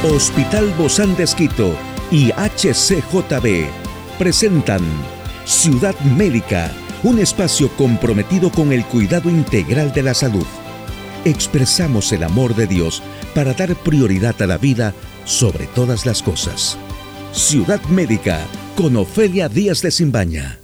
Hospital Bozán de Esquito y HCJB presentan Ciudad Médica, un espacio comprometido con el cuidado integral de la salud. Expresamos el amor de Dios para dar prioridad a la vida sobre todas las cosas. Ciudad Médica con Ofelia Díaz de Simbaña.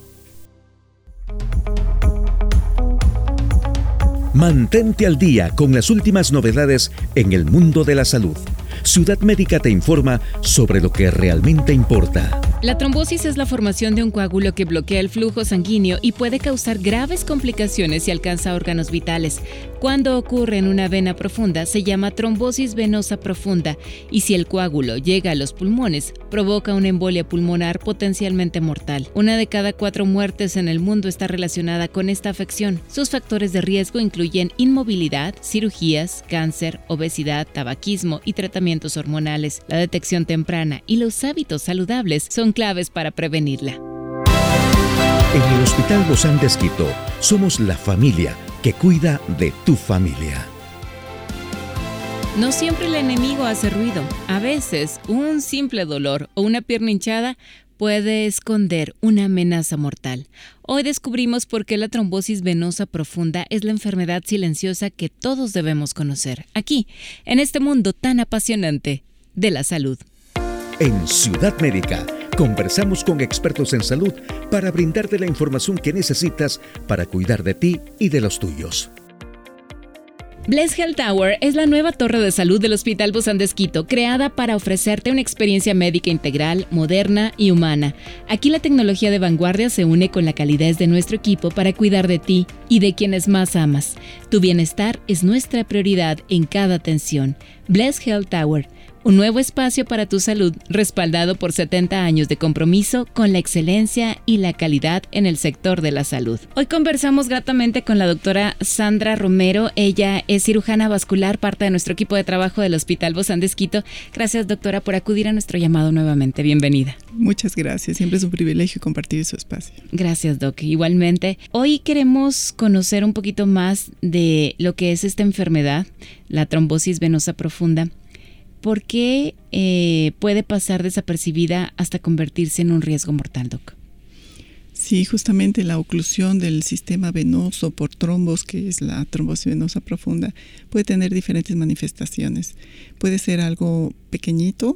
Mantente al día con las últimas novedades en el mundo de la salud. Ciudad Médica te informa sobre lo que realmente importa. La trombosis es la formación de un coágulo que bloquea el flujo sanguíneo y puede causar graves complicaciones si alcanza órganos vitales. Cuando ocurre en una vena profunda, se llama trombosis venosa profunda, y si el coágulo llega a los pulmones, provoca una embolia pulmonar potencialmente mortal. 1 de cada 4 muertes en el mundo está relacionada con esta afección. Sus factores de riesgo incluyen inmovilidad, cirugías, cáncer, obesidad, tabaquismo y tratamientos hormonales. La detección temprana y los hábitos saludables son claves para prevenirla. En el Hospital Bozán de Esquito somos la familia que cuida de tu familia. No siempre el enemigo hace ruido. A veces, un simple dolor o una pierna hinchada puede esconder una amenaza mortal. Hoy descubrimos por qué la trombosis venosa profunda es la enfermedad silenciosa que todos debemos conocer, aquí, en este mundo tan apasionante de la salud. En Ciudad Médica conversamos con expertos en salud para brindarte la información que necesitas para cuidar de ti y de los tuyos. Bless Health Tower es la nueva torre de salud del Hospital Bozán de Esquito, creada para ofrecerte una experiencia médica integral, moderna y humana. Aquí la tecnología de vanguardia se une con la calidez de nuestro equipo para cuidar de ti y de quienes más amas. Tu bienestar es nuestra prioridad en cada atención. Bless Health Tower, un nuevo espacio para tu salud, respaldado por 70 años de compromiso con la excelencia y la calidad en el sector de la salud. Hoy conversamos gratamente con la doctora Sandra Romero. Ella es cirujana vascular, parte de nuestro equipo de trabajo del Hospital Bozán de Esquito. Gracias, doctora, por acudir a nuestro llamado nuevamente. Bienvenida. Muchas gracias. Siempre es un privilegio compartir su espacio. Gracias, doc. Igualmente. Hoy queremos conocer un poquito más de lo que es esta enfermedad, la trombosis venosa profunda. ¿Por qué puede pasar desapercibida hasta convertirse en un riesgo mortal, doc? Sí, justamente la oclusión del sistema venoso por trombos, que es la trombosis venosa profunda, puede tener diferentes manifestaciones. Puede ser algo pequeñito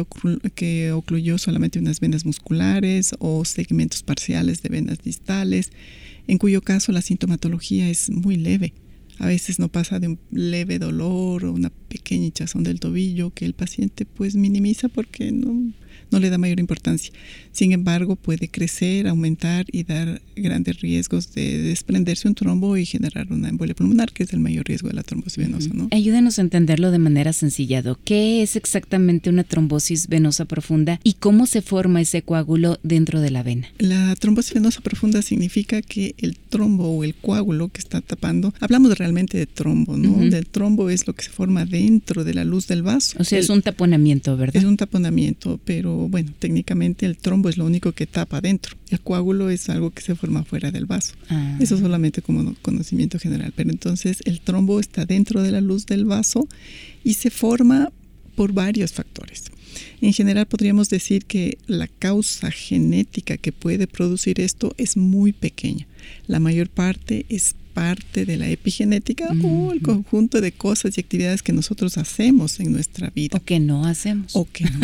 que ocluyó solamente unas venas musculares o segmentos parciales de venas distales, en cuyo caso la sintomatología es muy leve. A veces no pasa de un leve dolor o una pequeña hinchazón del tobillo que el paciente pues minimiza porque no le da mayor importancia. Sin embargo, puede crecer, aumentar y dar grandes riesgos de desprenderse un trombo y generar una embolia pulmonar, que es el mayor riesgo de la trombosis venosa, ¿no? Ayúdenos a entenderlo de manera sencilla, doc. ¿Qué es exactamente una trombosis venosa profunda y cómo se forma ese coágulo dentro de la vena? La trombosis venosa profunda significa que el trombo o el coágulo que está tapando, hablamos realmente de trombo, ¿no? Del trombo es lo que se forma dentro de la luz del vaso. O sea, es un taponamiento, ¿verdad? Es un taponamiento, pero bueno, técnicamente el trombo es lo único que tapa adentro. El coágulo es algo que se forma fuera del vaso. Eso solamente como conocimiento general. Pero entonces el trombo está dentro de la luz del vaso y se forma por varios factores. En general podríamos decir que la causa genética que puede producir esto es muy pequeña. La mayor parte es parte de la epigenética o el conjunto de cosas y actividades que nosotros hacemos en nuestra vida. O que no hacemos.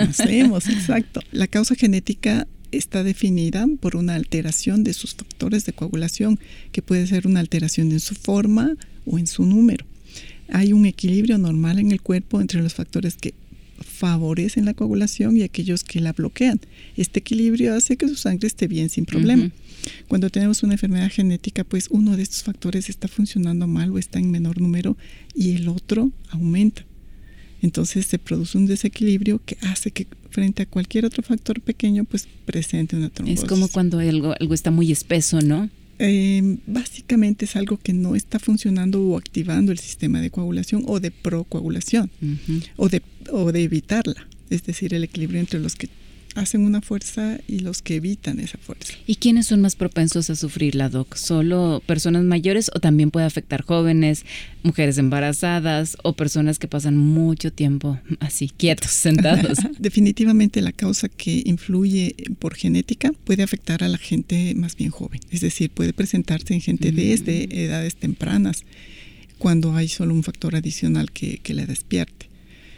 Exacto. La causa genética está definida por una alteración de sus factores de coagulación, que puede ser una alteración en su forma o en su número. Hay un equilibrio normal en el cuerpo entre los factores que favorecen la coagulación y aquellos que la bloquean. Este equilibrio hace que su sangre esté bien sin problema. Cuando tenemos una enfermedad genética, pues uno de estos factores está funcionando mal o está en menor número y el otro aumenta. Entonces se produce un desequilibrio que hace que frente a cualquier otro factor pequeño, pues presente una trombosis. Es como cuando algo está muy espeso, ¿no? Básicamente es algo que no está funcionando o activando el sistema de coagulación o de procoagulación o de evitarla. Es decir, el equilibrio entre los que hacen una fuerza y los que evitan esa fuerza. ¿Y quiénes son más propensos a sufrirla, Doc? ¿Solo personas mayores o también puede afectar jóvenes, mujeres embarazadas o personas que pasan mucho tiempo así, quietos, sentados? Definitivamente la causa que influye por genética puede afectar a la gente más bien joven. Es decir, puede presentarse en gente desde edades tempranas, cuando hay solo un factor adicional que la despierte.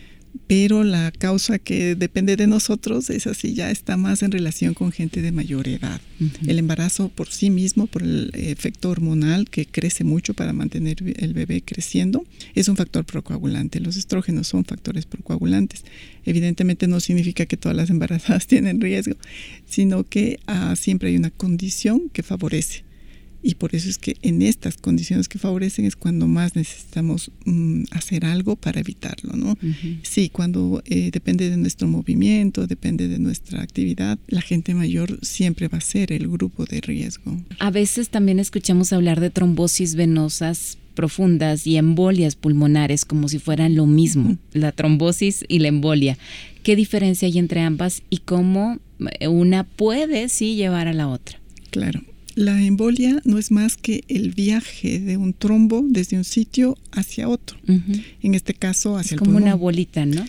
Pero la causa que depende de nosotros, esa sí ya está más en relación con gente de mayor edad. El embarazo por sí mismo, por el efecto hormonal que crece mucho para mantener el bebé creciendo, es un factor procoagulante. Los estrógenos son factores procoagulantes. Evidentemente no significa que todas las embarazadas tienen riesgo, sino que siempre hay una condición que favorece. Y por eso es que en estas condiciones que favorecen es cuando más necesitamos hacer algo para evitarlo, ¿no? Sí, cuando depende de nuestro movimiento, depende de nuestra actividad, la gente mayor siempre va a ser el grupo de riesgo. A veces también escuchamos hablar de trombosis venosas profundas y embolias pulmonares como si fueran lo mismo, la trombosis y la embolia. ¿Qué diferencia hay entre ambas y cómo una puede sí llevar a la otra? Claro. La embolia no es más que el viaje de un trombo desde un sitio hacia otro. En este caso hacia el pulmón. Es como una bolita, ¿no?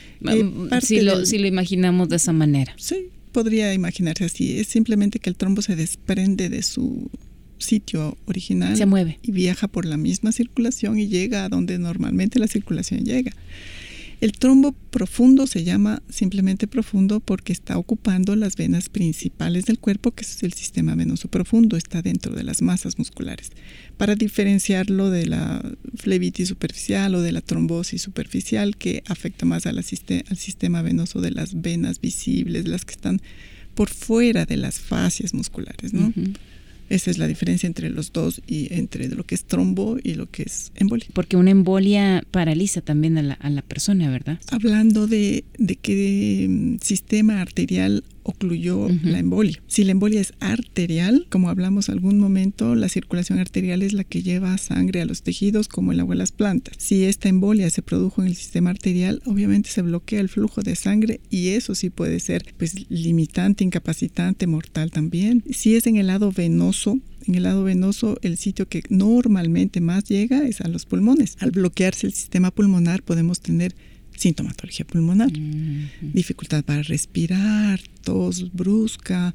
Si lo imaginamos de esa manera. Sí, podría imaginarse así. Es simplemente que el trombo se desprende de su sitio original. Se mueve. Y viaja por la misma circulación y llega a donde normalmente la circulación llega. El trombo profundo se llama simplemente profundo porque está ocupando las venas principales del cuerpo, que es el sistema venoso profundo, está dentro de las masas musculares. Para diferenciarlo de la flebitis superficial o de la trombosis superficial, que afecta más al sistema venoso de las venas visibles, las que están por fuera de las fascias musculares, ¿no? Esa es la diferencia entre los dos y entre lo que es trombo y lo que es embolia. Porque una embolia paraliza también a la persona, ¿verdad? Hablando de qué sistema arterial ocluyó la embolia. Si la embolia es arterial, como hablamos algún momento, la circulación arterial es la que lleva sangre a los tejidos como el agua a las plantas. Si esta embolia se produjo en el sistema arterial, obviamente se bloquea el flujo de sangre y eso sí puede ser pues limitante, incapacitante, mortal también. Si es en el lado venoso, el sitio que normalmente más llega es a los pulmones. Al bloquearse el sistema pulmonar podemos tener sintomatología pulmonar, dificultad para respirar, tos brusca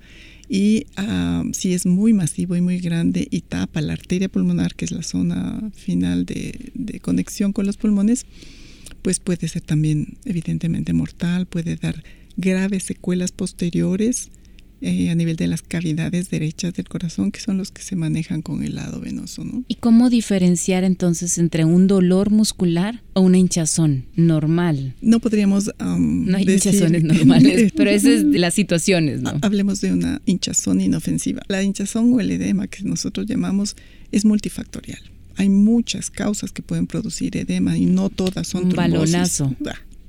y si es muy masivo y muy grande y tapa la arteria pulmonar, que es la zona final de conexión con los pulmones, pues puede ser también evidentemente mortal, puede dar graves secuelas posteriores a nivel de las cavidades derechas del corazón, que son los que se manejan con el lado venoso, ¿no? ¿Y cómo diferenciar entonces entre un dolor muscular o una hinchazón normal? No podríamos no hay hinchazones normales, pero esas es de las situaciones, ¿no? Hablemos de una hinchazón inofensiva. La hinchazón o el edema que nosotros llamamos es multifactorial. Hay muchas causas que pueden producir edema y no todas son trombosis. Un balonazo.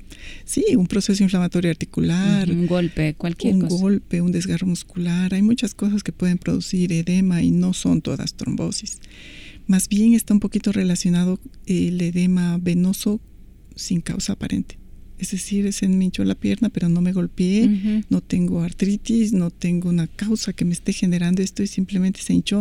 Sí, un proceso inflamatorio articular. Un golpe, cualquier cosa. Un golpe, un desgarro muscular. Hay muchas cosas que pueden producir edema y no son todas trombosis. Más bien está un poquito relacionado el edema venoso sin causa aparente. Es decir, se me hinchó la pierna, pero no me golpeé, no tengo artritis, no tengo una causa que me esté generando esto y simplemente se hinchó.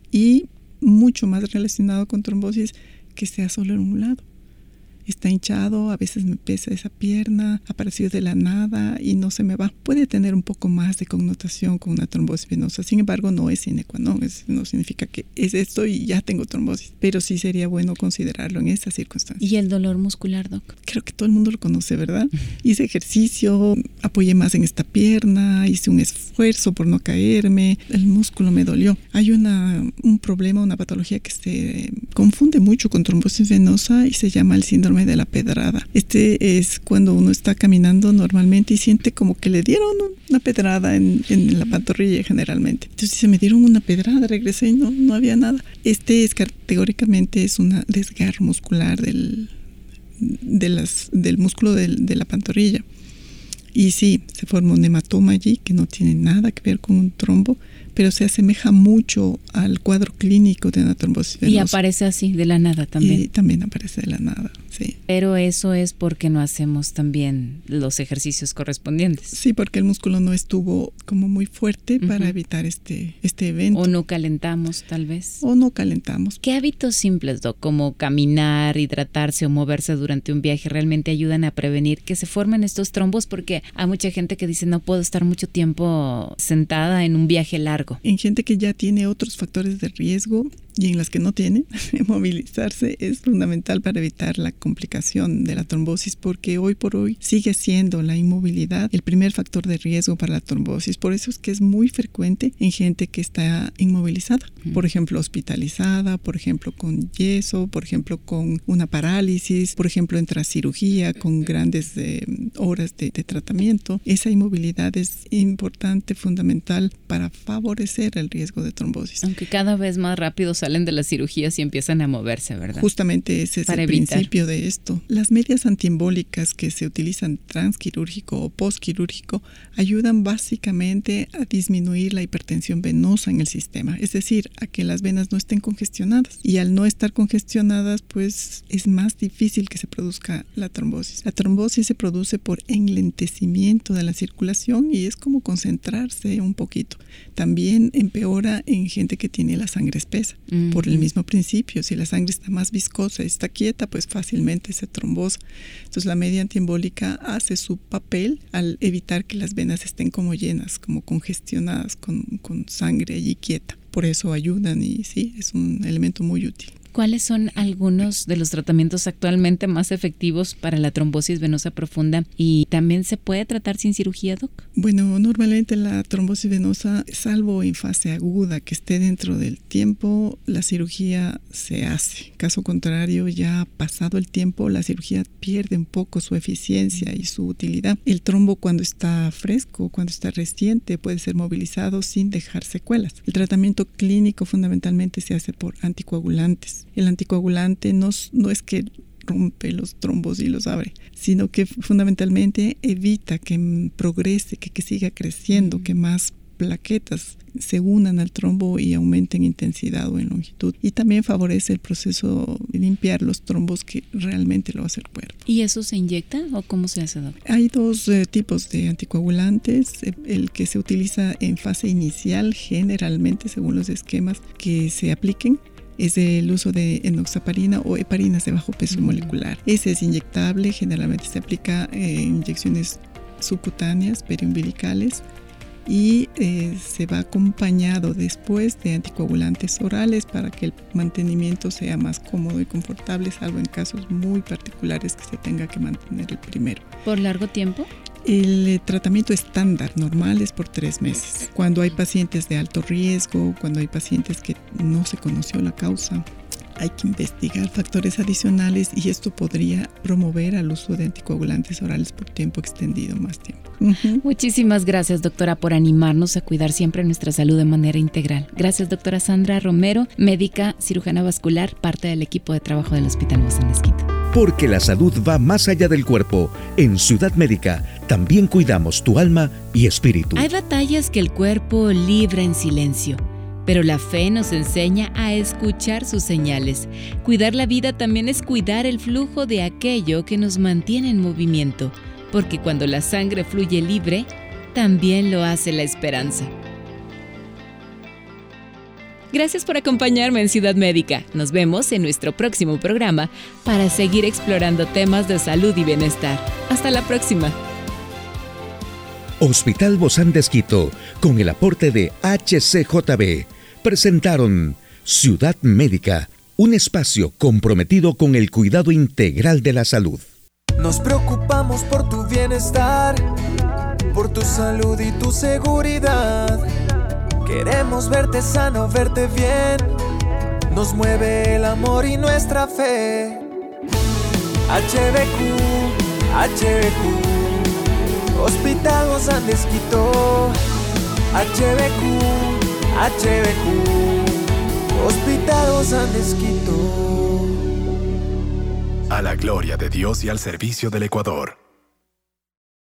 Y mucho más relacionado con trombosis que sea solo en un lado. Está hinchado, a veces me pesa esa pierna, apareció de la nada y no se me va. Puede tener un poco más de connotación con una trombosis venosa, sin embargo no es sine qua non, no significa que es esto y ya tengo trombosis, pero sí sería bueno considerarlo en estas circunstancias. ¿Y el dolor muscular, Doc? Creo que todo el mundo lo conoce, ¿verdad? Hice ejercicio, apoyé más en esta pierna, hice un esfuerzo por no caerme, el músculo me dolió. Hay un problema, una patología que se confunde mucho con trombosis venosa y se llama el síndrome de la pedrada. Este es cuando uno está caminando normalmente y siente como que le dieron una pedrada en la pantorrilla generalmente. Entonces se me dieron una pedrada, regresé y no había nada. Categóricamente es un desgarro muscular del músculo de la pantorrilla. Y sí, se forma un hematoma allí que no tiene nada que ver con un trombo, pero se asemeja mucho al cuadro clínico de una trombosis venosa. Y aparece así, de la nada también. Y también aparece de la nada, sí. Pero eso es porque no hacemos también los ejercicios correspondientes. Sí, porque el músculo no estuvo como muy fuerte para evitar este evento. O no calentamos, tal vez. O no calentamos. ¿Qué hábitos simples, Doc, como caminar, hidratarse o moverse durante un viaje realmente ayudan a prevenir que se formen estos trombos? Porque hay mucha gente que dice no puedo estar mucho tiempo sentada en un viaje largo. En gente que ya tiene otros factores de riesgo y en las que no tiene, movilizarse es fundamental para evitar la complicación de la trombosis, porque hoy por hoy sigue siendo la inmovilidad el primer factor de riesgo para la trombosis. Por eso es que es muy frecuente en gente que está inmovilizada, por ejemplo hospitalizada, por ejemplo con yeso, por ejemplo con una parálisis, por ejemplo en cirugía con grandes horas de tratamiento. Esa inmovilidad es importante, fundamental para favorecer el riesgo de trombosis. Aunque cada vez más rápido salen de las cirugías y empiezan a moverse, ¿verdad? Justamente ese es el principio de esto. Las medias antiembólicas que se utilizan transquirúrgico o postquirúrgico ayudan básicamente a disminuir la hipertensión venosa en el sistema, es decir, a que las venas no estén congestionadas. Y al no estar congestionadas, pues es más difícil que se produzca la trombosis. La trombosis se produce por enlentecimiento de la circulación y es como concentrarse un poquito. También empeora en gente que tiene la sangre espesa. Por el mismo principio, si la sangre está más viscosa y está quieta, pues fácilmente se trombosa. Entonces la media antiembólica hace su papel al evitar que las venas estén como llenas, como congestionadas con sangre allí quieta. Por eso ayudan y sí, es un elemento muy útil. ¿Cuáles son algunos de los tratamientos actualmente más efectivos para la trombosis venosa profunda? ¿Y también se puede tratar sin cirugía, Doc? Bueno, normalmente la trombosis venosa, salvo en fase aguda, que esté dentro del tiempo, la cirugía se hace. Caso contrario, ya pasado el tiempo, la cirugía pierde un poco su eficiencia y su utilidad. El trombo cuando está fresco, cuando está reciente, puede ser movilizado sin dejar secuelas. El tratamiento clínico fundamentalmente se hace por anticoagulantes. El anticoagulante no es que rompe los trombos y los abre, sino que fundamentalmente evita que progrese, que siga creciendo, que más plaquetas se unan al trombo y aumenten en intensidad o en longitud. Y también favorece el proceso de limpiar los trombos que realmente lo hace el cuerpo. ¿Y eso se inyecta o cómo se hace, Doc? Hay dos tipos de anticoagulantes. El que se utiliza en fase inicial, generalmente según los esquemas que se apliquen, es el uso de enoxaparina o heparinas de bajo peso molecular. Ese es inyectable, generalmente se aplica en inyecciones subcutáneas, periumbilicales, y se va acompañado después de anticoagulantes orales para que el mantenimiento sea más cómodo y confortable, salvo en casos muy particulares que se tenga que mantener el primero. ¿Por largo tiempo? El tratamiento estándar normal es por 3 meses. Cuando hay pacientes de alto riesgo, cuando hay pacientes que no se conoció la causa, hay que investigar factores adicionales y esto podría promover al uso de anticoagulantes orales por tiempo extendido, más tiempo. Muchísimas gracias, doctora, por animarnos a cuidar siempre nuestra salud de manera integral. Gracias, doctora Sandra Romero, médica cirujana vascular, parte del equipo de trabajo del Hospital Bozán de Esquito. Porque la salud va más allá del cuerpo. En Ciudad Médica también cuidamos tu alma y espíritu. Hay batallas que el cuerpo libra en silencio, pero la fe nos enseña a escuchar sus señales. Cuidar la vida también es cuidar el flujo de aquello que nos mantiene en movimiento, porque cuando la sangre fluye libre, también lo hace la esperanza. Gracias por acompañarme en Ciudad Médica. Nos vemos en nuestro próximo programa para seguir explorando temas de salud y bienestar. Hasta la próxima. Hospital Bozán de Esquito, con el aporte de HCJB, presentaron Ciudad Médica, un espacio comprometido con el cuidado integral de la salud. Nos preocupamos por tu bienestar, por tu salud y tu seguridad. Queremos verte sano, verte bien. Nos mueve el amor y nuestra fe. HBQ, Hospital Bozán de Esquito. HBQ, Hospital Bozán de Esquito. A la gloria de Dios y al servicio del Ecuador.